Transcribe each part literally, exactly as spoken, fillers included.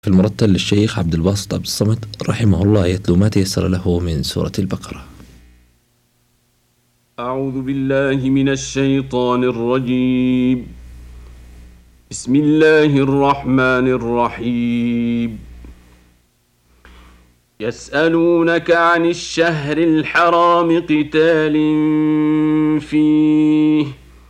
في المرتل للشيخ عبد الباسط عبد الصمد رحمه الله يتلو ما تيسر له من سورة البقرة. أعوذ بالله من الشيطان الرجيم. بسم الله الرحمن الرحيم. يسألونك عن الشهر الحرام قتال فيه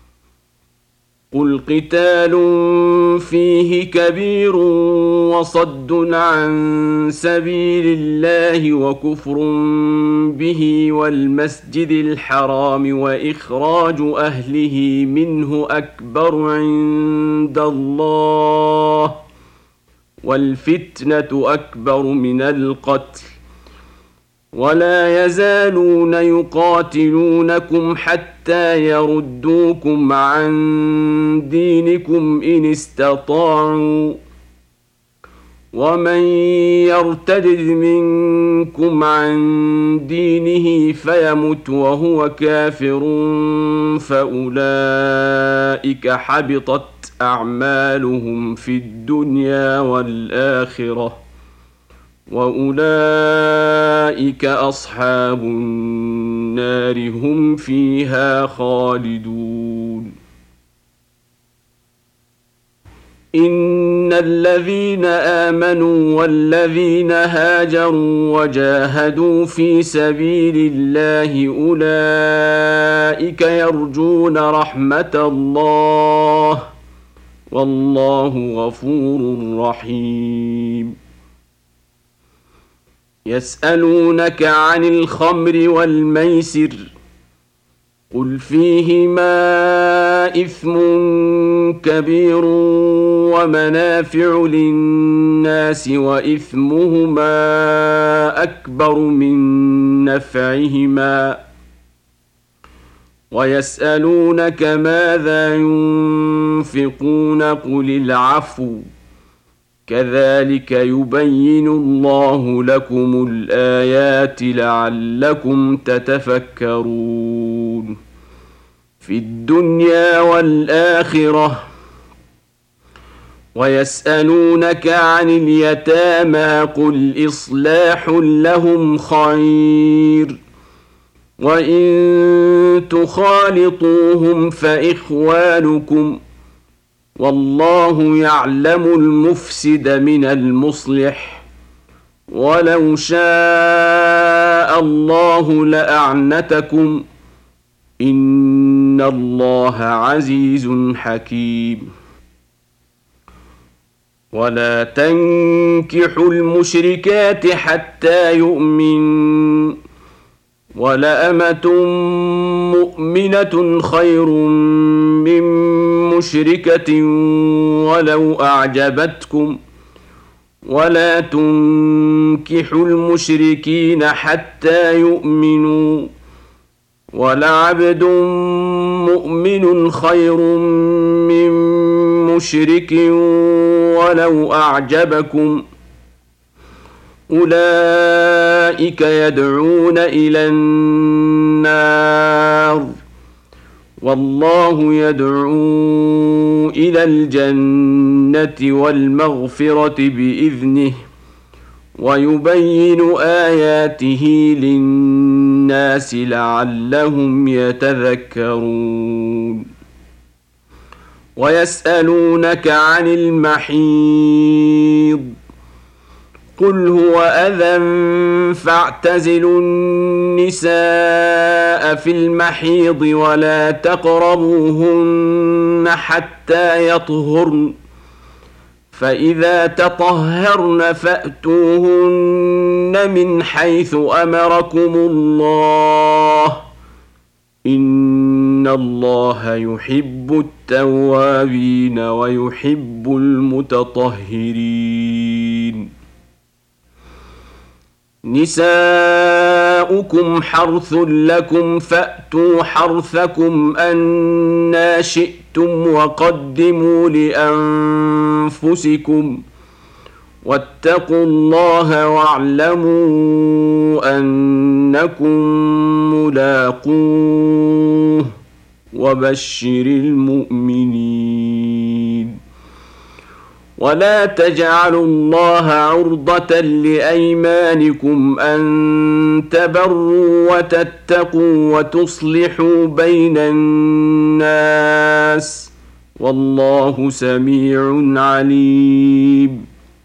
قل قتال فيه كبير وصد عن سبيل الله وكفر به والمسجد الحرام وإخراج أهله منه أكبر عند الله والفتنة أكبر من القتل ولا يزالون يقاتلونكم حتى يردوكم عن دينكم إن استطاعوا ومن يرتد منكم عن دينه فيمت وهو كافر فأولئك حبطت أعمالهم في الدنيا والآخرة وأولئك أصحاب النار هم فيها خالدون. إن الذين آمنوا والذين هاجروا وجاهدوا في سبيل الله أولئك يرجون رحمة الله والله غفور رحيم. يسألونك عن الخمر والميسر قل فيهما إثم كبير ومنافع للناس وإثمهما أكبر من نفعهما ويسألونك ماذا ينفقون قل العفو كذلك يبين الله لكم الآيات لعلكم تتفكرون في الدنيا والآخرة. ويسألونك عن اليتامى قل إصلاح لهم خير وإن تخالطوهم فإخوانكم والله يعلم المفسد من المصلح ولو شاء الله لأعنتكم إن الله عزيز حكيم. ولا تنكحوا المشركات حتى يؤمنوا ولأمة مؤمنة خير من مشركة ولو أعجبتكم ولا تنكحوا المشركين حتى يؤمنوا ولعبد مؤمن خير من مشرك ولو أعجبكم أولئك يدعون إلى النار والله يدعو إلى الجنة والمغفرة بإذنه ويبين آياته للناس لعلهم يتذكرون. ويسألونك عن المحيض قل هو أذى فاعتزلوا النساء في المحيض ولا تقربوهن حتى يطهرن فإذا تطهرن فأتوهن من حيث أمركم الله إن الله يحب التوابين ويحب المتطهرين. نساؤكم حرث لكم فأتوا حرثكم أنى شئتم وقدموا لأنفسكم واتقوا الله واعلموا أنكم ملاقوه وبشر المؤمنين. ولا تجعلوا الله عرضة لأيمانكم أن تبروا وتتقوا وتصلحوا بين الناس والله سميع عليم.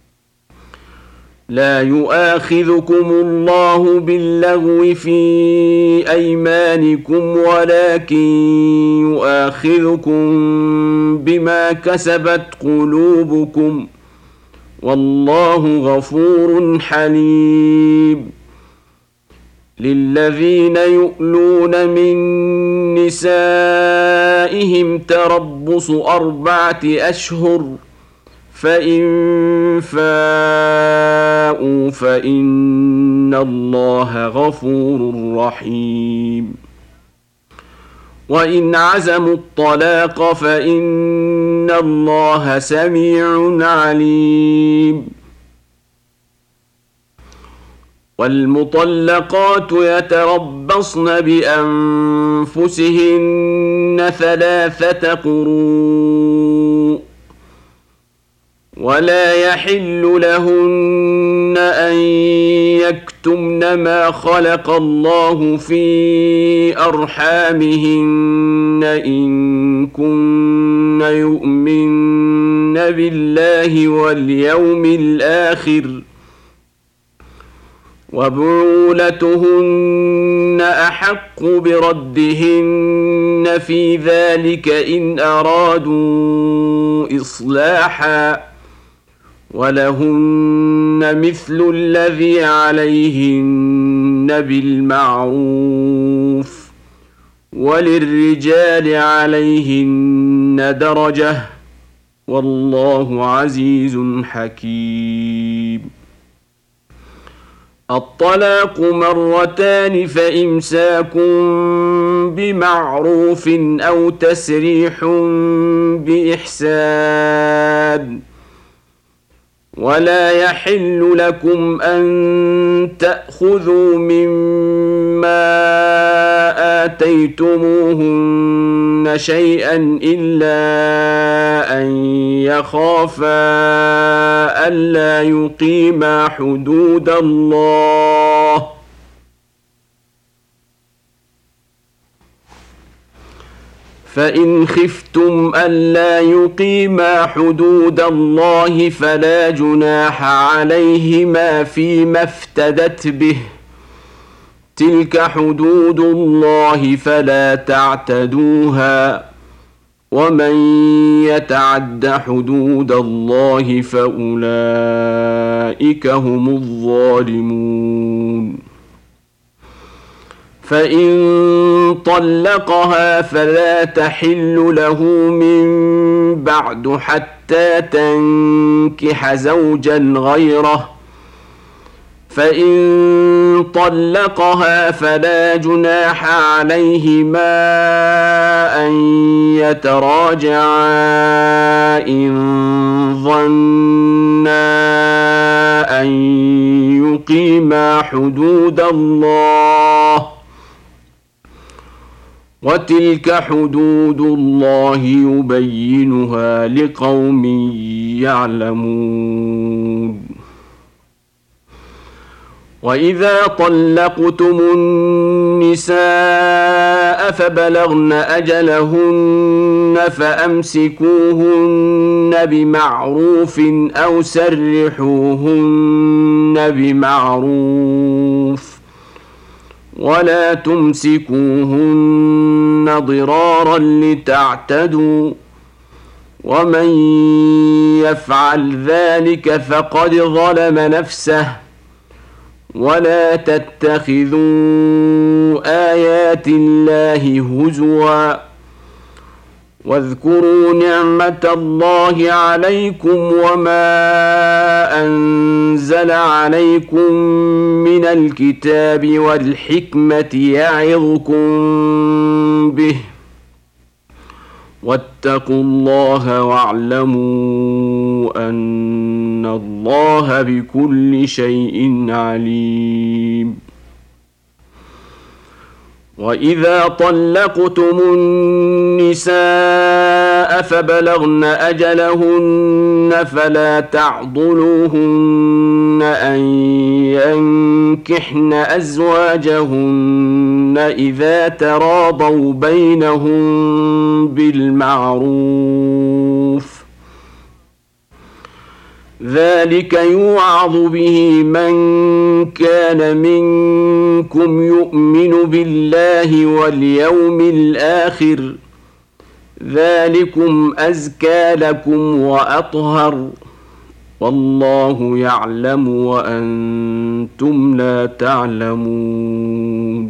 لا يؤاخذكم الله باللغو في أيمانكم ولكن يؤاخذكم بما كسبت قلوبكم والله غفور حليم. للذين يؤلون من نسائهم تربص أربعة أشهر فإن فاءوا فإن الله غفور رحيم. وإن عزموا الطلاق فإن الله سميع عليم. والمطلقات يتربصن بأنفسهن ثلاثة قروء ولا يحل لهن أن يكتمن ما خلق الله في أرحامهن إن كن يؤمن بالله واليوم الآخر وبعولتهن أحق بردهن في ذلك إن أرادوا إصلاحا ولهن مثل الذي عليهن بالمعروف وللرجال عليهن درجة والله عزيز حكيم. الطلاق مرتان فإمساك بمعروف أو تسريح بإحسان ولا يحل لكم أن تأخذوا مما آتيتموهن شيئا إلا أن يخافا ألا يقيما حدود الله فإن خفتم ألا يقيما حدود الله فلا جناح عليهما فيما افتدت به تلك حدود الله فلا تعتدوها ومن يتعد حدود الله فأولئك هم الظالمون. فإن طلقها فلا تحل له من بعد حتى تنكح زوجا غيره فإن طلقها فلا جناح عليهما أن يتراجعا إن ظنا أن يقيما حدود الله وتلك حدود الله يبينها لقوم يعلمون. وإذا طلقتم النساء فبلغن أجلهن فأمسكوهن بمعروف أو سرحوهن بمعروف ولا تمسكوهن ضرارا لتعتدوا ومن يفعل ذلك فقد ظلم نفسه ولا تتخذوا آيات الله هزوا واذكروا نعمة الله عليكم وما أنزل عليكم من الكتاب والحكمة يعظكم به واتقوا الله واعلموا أن الله بكل شيء عليم. وإذا طلقتم النساء فبلغن أجلهن فلا تعضلوهن أن ينكحن أزواجهن إذا تراضوا بينهم بالمعروف، ذلك يوعظ به من كان منكم يؤمن بالله واليوم الآخر، ذلكم أزكى لكم وأطهر، والله يعلم وأنتم لا تعلمون.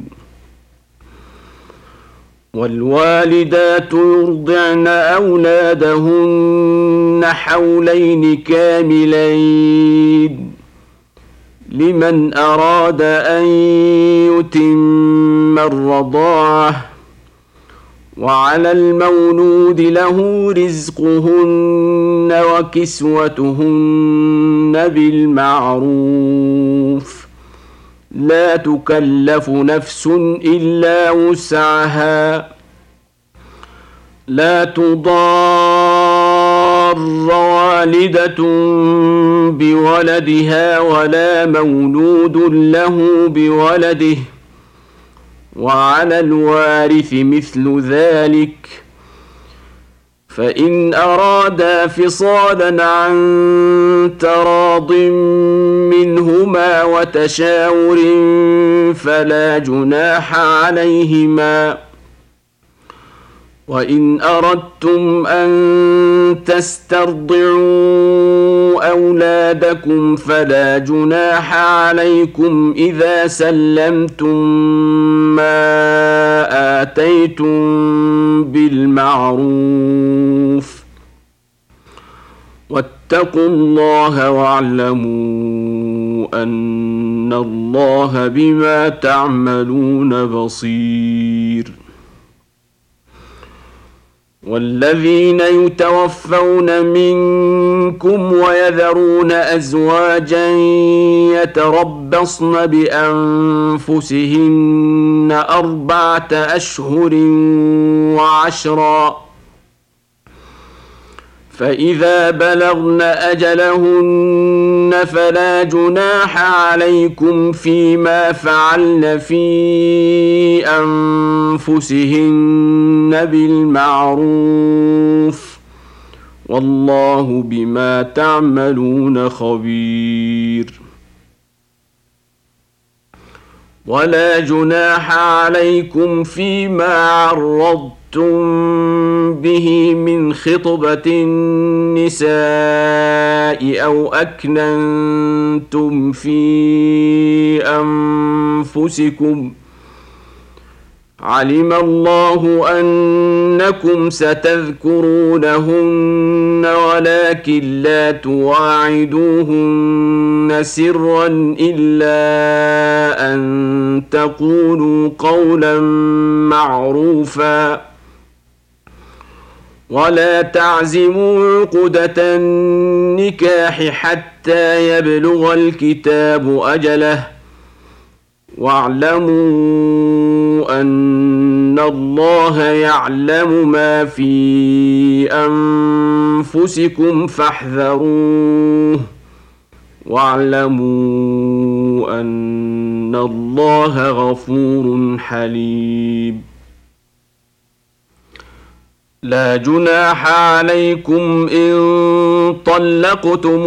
والوالدات يرضعن أولادهن حولين كاملين لمن أراد أن يتم الرضاعة، وعلى المولود له رزقهن وكسوتهن بالمعروف، لا تكلف نفس إلا وسعها، لا تضار والدة بولدها ولا مولود له بولده، وعلى الوارث مثل ذلك، فإن أرادا فصالا عن تراض منهما وتشاور فلا جناح عليهما. وإن أردتم أن تسترضعوا أولادكم فلا جناح عليكم إذا سلمتم ما آتيتم بالمعروف، واتقوا الله واعلموا أن الله بما تعملون بصير. والذين يتوفون منكم ويذرون أزواجا يتربصن بأنفسهن أربعة أشهر وعشرا، فإذا بلغن أجلهن فلا جناح عليكم فيما فعلن في أنفسهن بالمعروف، والله بما تعملون خبير. ولا جناح عليكم فيما عرضتم به من خطبة النساء أو أكننتم في أنفسكم، علم الله أنكم ستذكرونهن ولكن لا تواعدوهن سرا إلا أن تقولوا قولا معروفا، ولا تعزموا عقدة النكاح حتى يبلغ الكتاب أجله، واعلموا أن الله يعلم ما في أنفسكم فاحذروه، واعلموا أن الله غفور حليم. لا جناح عليكم إن طلقتم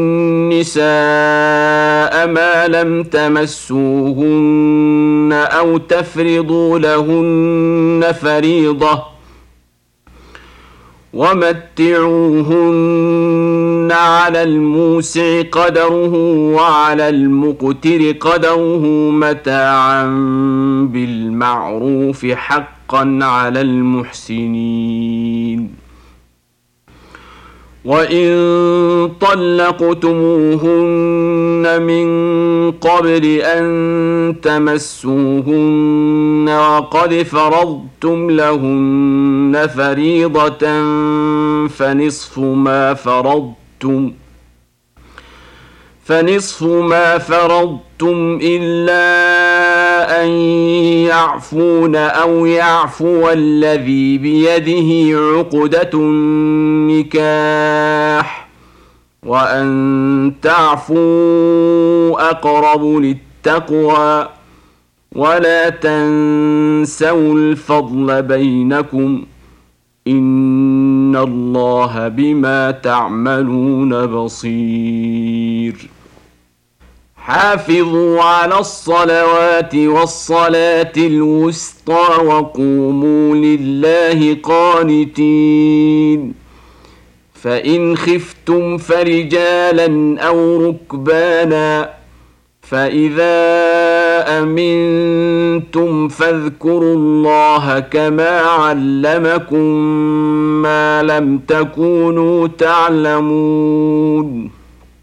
النساء ما لم تمسوهن أو تفرضوا لهن فريضة، ومتعوهن على الموسع قدره وعلى المقتر قدره متاعا بالمعروف حقا على المحسنين. وإن طلقتموهن من قبل أن تمسوهن وقد فرضتم لهن فريضة فنصف ما فرضتم فنصف ما فرضتم إلا أن يعفون أو يعفو الذي بيده عقدة النكاح وأن تعفوا أقرب للتقوى ولا تنسوا الفضل بينكم إن الله بما تعملون بصير حافظوا على الصلوات والصلاة الوسطى وقوموا لله قانتين فإن خفتم فرجالا أو ركبانا فإذا أمنتم فاذكروا الله كما علمكم ما لم تكونوا تعلمون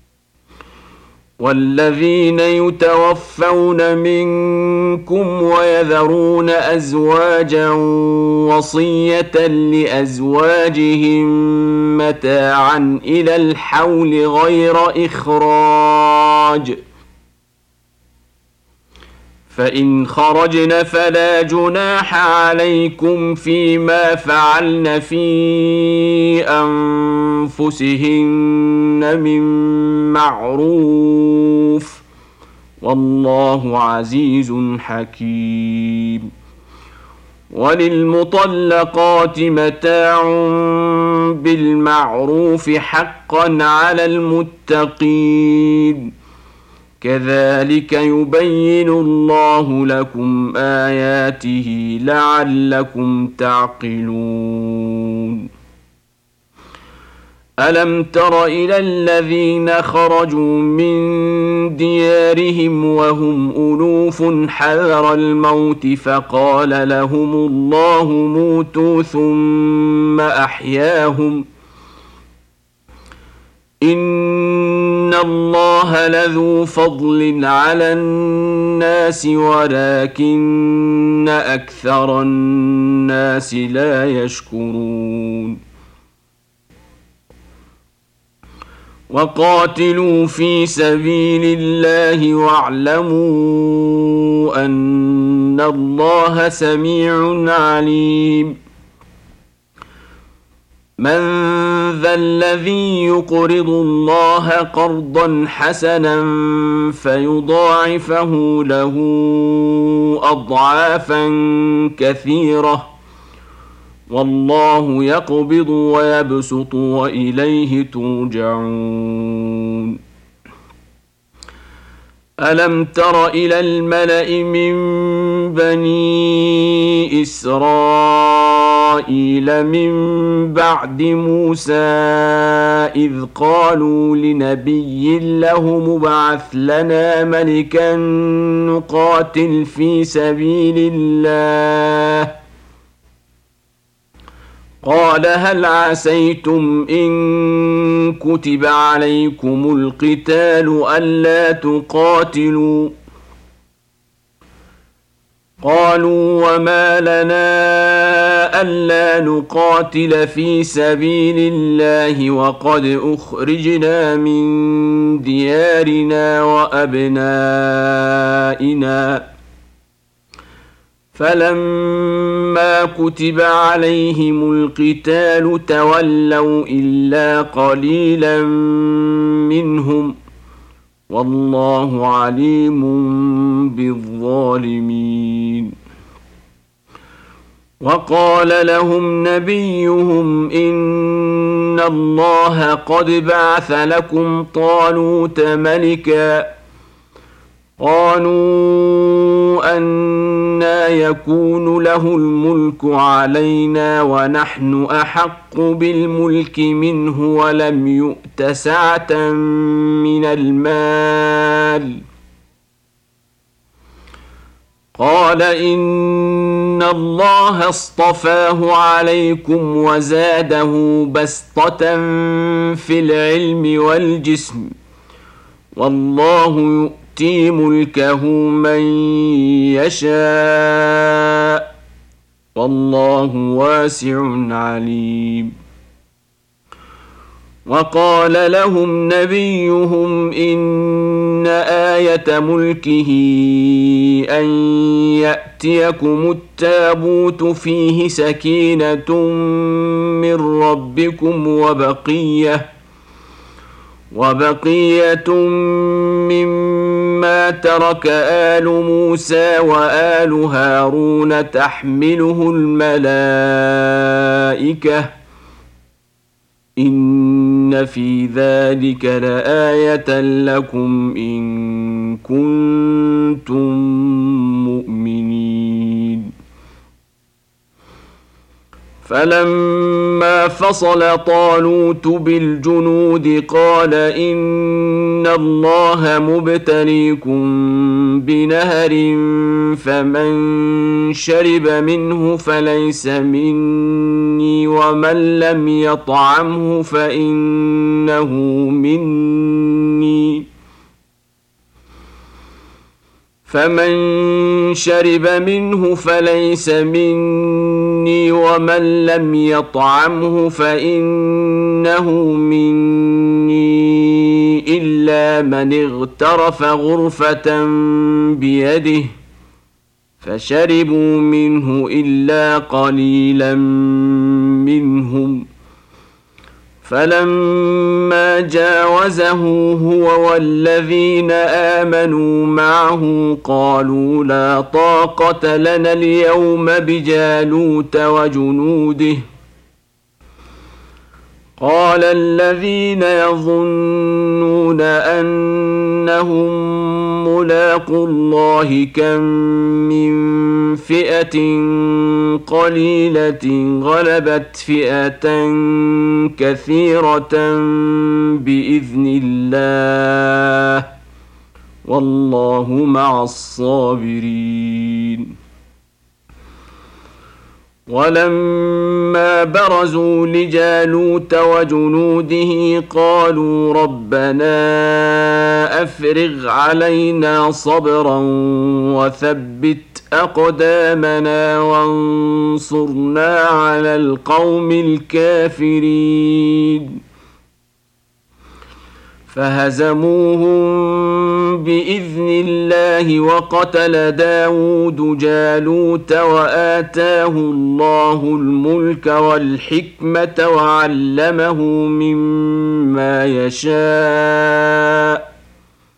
والذين يتوفون منكم ويذرون أزواجا وصية لأزواجهم متاعا إلى الحول غير إخراج فإن خرجن فلا جناح عليكم فيما فعلن في أنفسهن من معروف والله عزيز حكيم وللمطلقات متاع بالمعروف حقا على المتقين كذلك يبين الله لكم آياته لعلكم تعقلون ألم تر إلى الذين خرجوا من ديارهم وهم ألوف حذر الموت فقال لهم الله موتوا ثم أحياهم إن الله لذو فضل على الناس ولكن أكثر الناس لا يشكرون وقاتلوا في سبيل الله واعلموا أن الله سميع عليم من ذا الذي يقرض الله قرضا حسنا فيضاعفه له أضعافا كثيرة والله يقبض ويبسط وإليه ترجعون ألم تر إلى الملأ من بني إسرائيل من بعد موسى إذ قالوا لنبي له مبعث لنا ملكا نقاتل في سبيل الله قال هل عسيتم إن كتب عليكم القتال ألا تقاتلوا قالوا وما لنا ألا نقاتل في سبيل الله وقد أخرجنا من ديارنا وأبنائنا فلما كتب عليهم القتال تولوا إلا قليلا منهم والله عليم بالظالمين وقال لهم نبيهم إن الله قد بعث لكم طالوت ملكا قالوا أنى يكون له الملك علينا ونحن أحق بالملك منه ولم يؤت سعة من المال قال إن الله اصطفاه عليكم وزاده بسطة في العلم والجسم والله يؤتي يؤتي ملكه من يشاء والله واسع عليم وقال لهم نبيهم إن آية ملكه أن يأتيكم التابوت فيه سكينة من ربكم وبقية وبقية مما ترك آل موسى وآل هارون تحمله الملائكة إن في ذلك لآية لكم إن كنتم مؤمنين. فلما فصل طالوت بالجنود قال إن الله مبتليكم بنهر فمن شرب منه فليس مني ومن لم يطعمه فإنه مني فمن شرب منه فليس مني ومن لم يطعمه فإنه مني إلا من اغترف غرفة بيده فشربوا منه إلا قليلا منهم فلما جاوزه هو والذين آمنوا معه قالوا لا طاقة لنا اليوم بجالوت وجنوده قال الذين يظنون أنهم ملاقو الله كم من فئة قليلة غلبت فئة كثيرة بإذن الله والله مع الصابرين. ولما برزوا لجالوت وجنوده قالوا ربنا أفرغ علينا صبرا وثبت أقدامنا وانصرنا على القوم الكافرين فهزموهم بإذن الله وقتل داود جالوت وآتاه الله الملك والحكمة وعلمه مما يشاء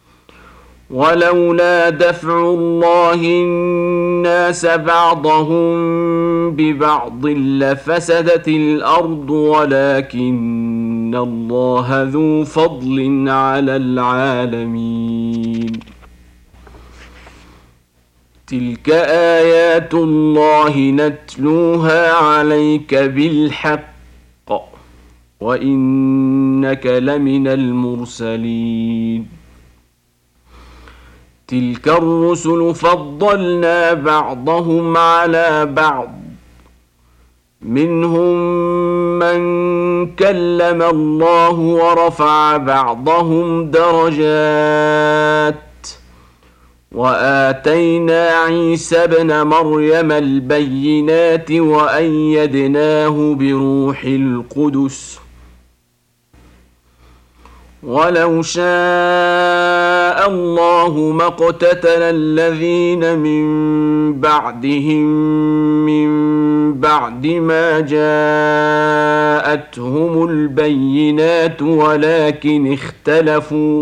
ولولا دفع الله الناس بعضهم ببعض لفسدت الأرض ولكن الله ذو فضل على العالمين. تلك آيات الله نتلوها عليك بالحق وإنك لمن المرسلين. تلك الرسل فضلنا بعضهم على بعض منهم من كلم الله ورفع بعضهم درجات وآتينا عيسى ابن مريم البينات وأيدناه بروح القدس ولو شاء الله ما اقتتل الذين من بعدهم من بعد ما جاءتهم البينات ولكن اختلفوا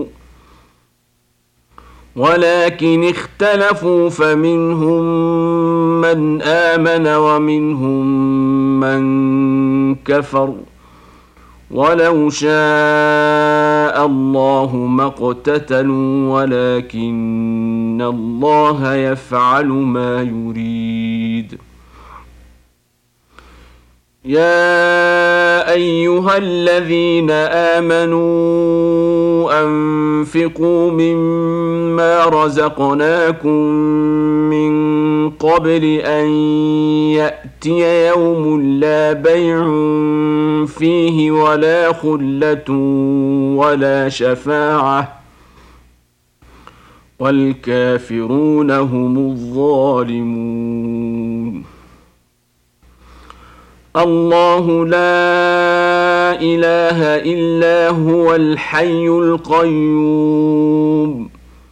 ولكن اختلفوا فمنهم من آمن ومنهم من كفر ولو شاء الله ما اقتتلوا ولكن الله يفعل ما يريد. يا أيها الذين آمنوا أنفقوا مما رزقناكم من قبل أن يأتي يوم لا بيع فيه ولا خلة ولا شفاعة والكافرون هم الظالمون. الله لا إله إلا هو الحي القيوم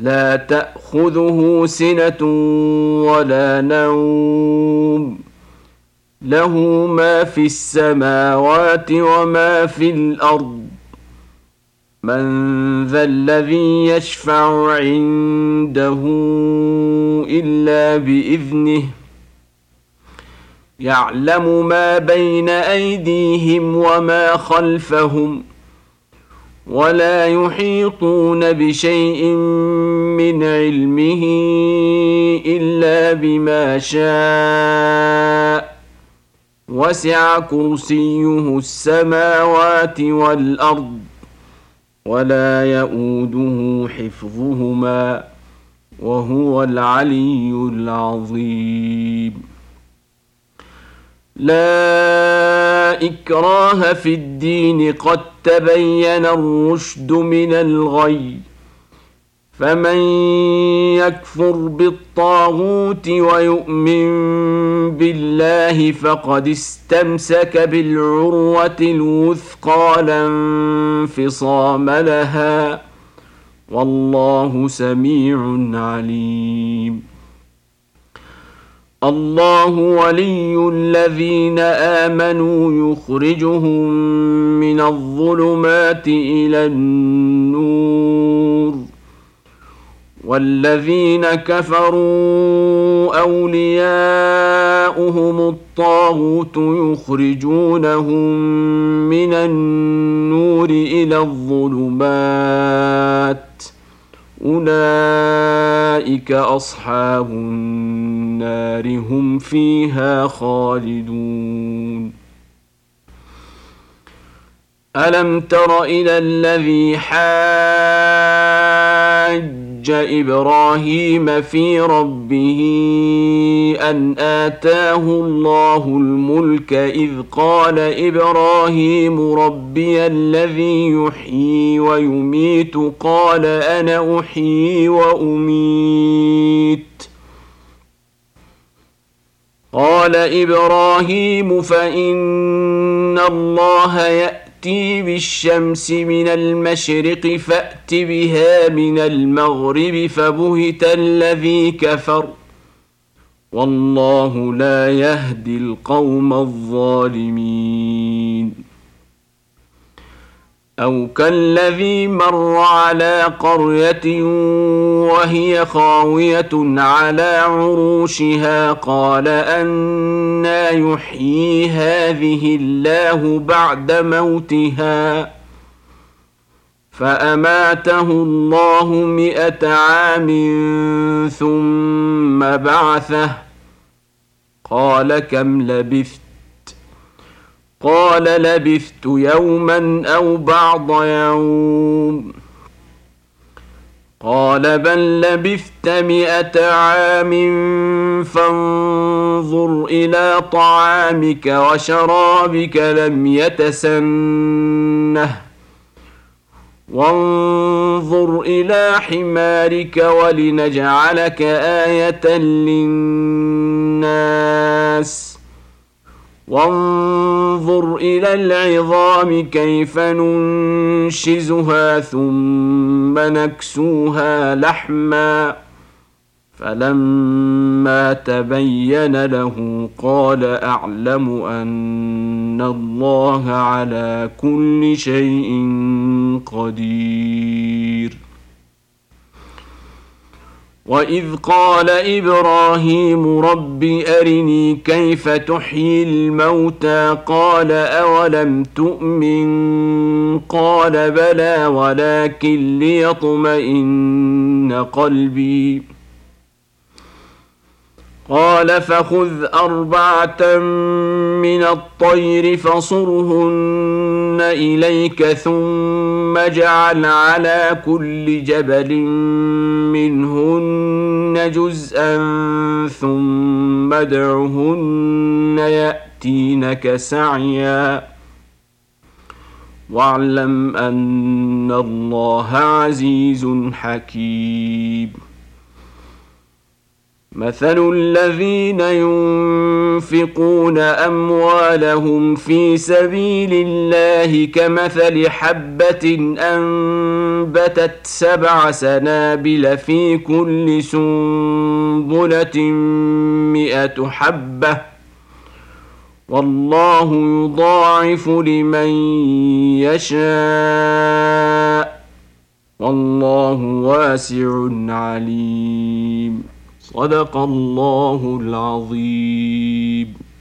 لا تأخذه سنة ولا نوم له ما في السماوات وما في الأرض من ذا الذي يشفع عنده إلا بإذنه يعلم ما بين أيديهم وما خلفهم ولا يحيطون بشيء من علمه إلا بما شاء وسع كرسيه السماوات والأرض ولا يؤوده حفظهما وهو العلي العظيم. لا إكراه في الدين قد تبين الرشد من الغي فمن يكفر بالطاغوت ويؤمن بالله فقد استمسك بالعروة الوثقى لا انفصام لها والله سميع عليم. الله ولي الذين آمنوا يخرجهم من الظلمات إلى النور والذين كفروا أولياؤهم الطاغوت يخرجونهم من النور إلى الظلمات أولئك أصحاب النار هم فيها خالدون. ألم تر إلى الذي حاج إبراهيم في ربه أن آتاه الله الملك إذ قال إبراهيم ربي الذي يحيي ويميت قال أنا أحيي وأميت قال إبراهيم فإن الله يأتي بالشمس من المشرق فأت بها من المغرب فبهت الذي كفر والله لا يهدي القوم الظالمين. أو كالذي مر على قرية وهي خاوية على عروشها قال أنى يحيي هذه الله بعد موتها فأماته الله مئة عام ثم بعثه قال كم لبثت قال لبثت يوما أو بعض يوم قال بل لبثت مئة عام فانظر إلى طعامك وشرابك لم يتسنه وانظر إلى حمارك ولنجعلك آية للناس وانظر إلى العظام كيف ننشزها ثم نكسوها لحما فلما تبين له قال أعلم أن الله على كل شيء قدير. وإذ قال إبراهيم رب أرني كيف تحيي الموتى قال أولم تؤمن قال بلى ولكن ليطمئن قلبي قال فخذ أربعة من الطير فصرهن إليك ثم اجعل على كل جبل منهن جزءا ثم ادعهن يأتينك سعيا واعلم أن الله عزيز حكيم. مثل الذين ينفقون ينفقون أموالهم في سبيل الله كمثل حبة أنبتت سبع سنابل في كل سنبلة مئة حبة والله يضاعف لمن يشاء والله واسع عليم. صدق الله العظيم.